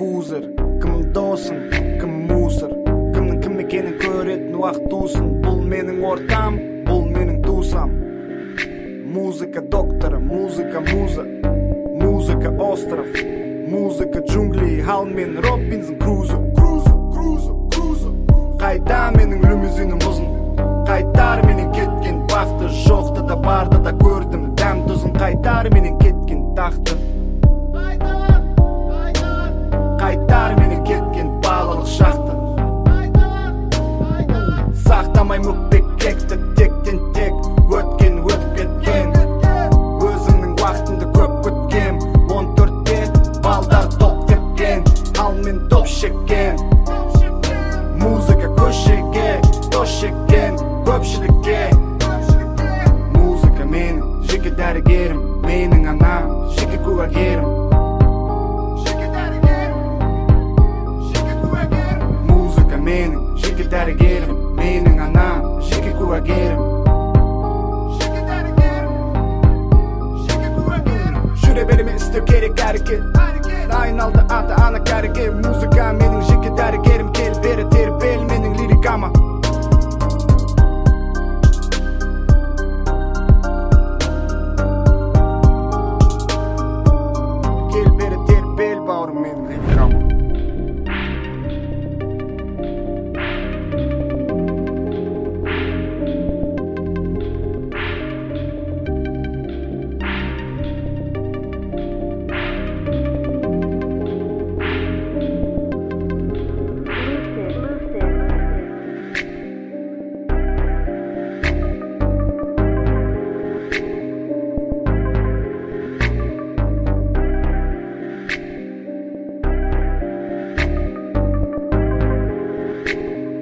кузер. Кім досың, кім мусор. Кімнің кім екенін көретін уақыт тусын. Бұл менің ортам, бұл менің тусам. Музыка докторы, музыка муза. Музыка остров, музыка джунгли. Хал мен Робинзон Крузо. Қайда менің лимузинім ұзын. Қайтар менің кеткен бақты. Жоқты да барды да көрдім дәм тұзын. Қайтар менің кеткен тақты. Қайтар менің кеткен балалық шақты. Сақтамай мүкпек кекті. Тектен тек өткен өтіп кеткен. Өзімнің уақытымды көп көткен. 14-те балдар топ тепкен. Ал мен топ шеккен. Музыка көшеге дос шеккен көпшілікке. Музыка менің жеке дәрігерім. Менің анам жеке куәгерім. Музыка менің жеке дәрігерім. Менің анам жеке куәгерім. Жүре береме істеу керек әрекет. Айналды ата ана кәріге. Музыка